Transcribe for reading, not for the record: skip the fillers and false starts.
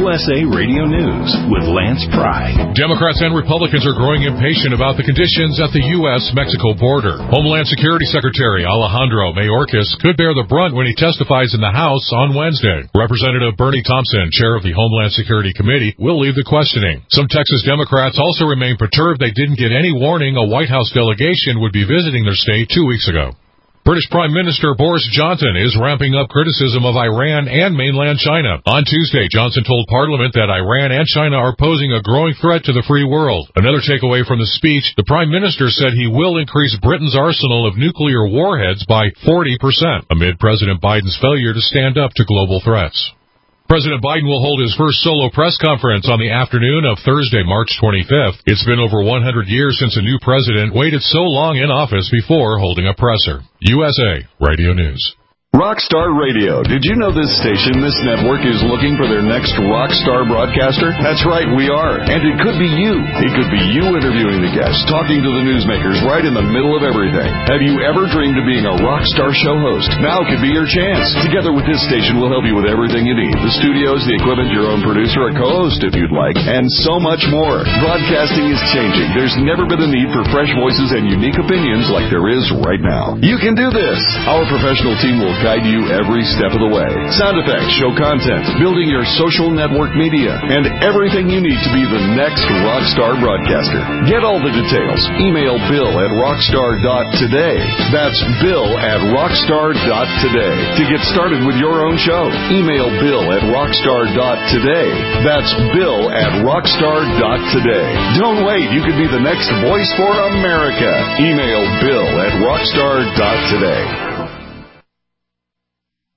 USA Radio News with Lance Pry. Democrats and Republicans are growing impatient about the conditions at the U.S.-Mexico border. Homeland Security Secretary Alejandro Mayorkas could bear the brunt when he testifies in the House on Wednesday. Representative Bernie Thompson, chair of the Homeland Security Committee, will lead the questioning. Some Texas Democrats also remain perturbed they didn't get any warning a White House delegation would be visiting their state 2 weeks ago. British Prime Minister Boris Johnson is ramping up criticism of Iran and mainland China. On Tuesday, Johnson told Parliament that Iran and China are posing a growing threat to the free world. Another takeaway from the speech, the Prime Minister said he will increase Britain's arsenal of nuclear warheads by 40%, amid President Biden's failure to stand up to global threats. President Biden will hold his first solo press conference on the afternoon of Thursday, March 25th. It's been over 100 years since a new president waited so long in office before holding a presser. USA Radio News. Rockstar Radio. Did you know this station, this network, is looking for their next rock star broadcaster? That's right, we are. And it could be you. It could be you interviewing the guests, talking to the newsmakers right in the middle of everything. Have you ever dreamed of being a rock star show host? Now could be your chance. Together with this station, we'll help you with everything you need. The studios, the equipment, your own producer, a co-host if you'd like, and so much more. Broadcasting is changing. There's never been a need for fresh voices and unique opinions like there is right now. You can do this. Our professional team will guide you every step of the way. Sound effects, show content, building your social network media, and everything you need to be the next rockstar broadcaster. Get all the details. Email bill@rockstar.today. That's bill@rockstar.today. To get started with your own show, email bill@rockstar.today. That's bill@rockstar.today. Don't wait. You could be the next voice for America. Email bill@rockstar.today.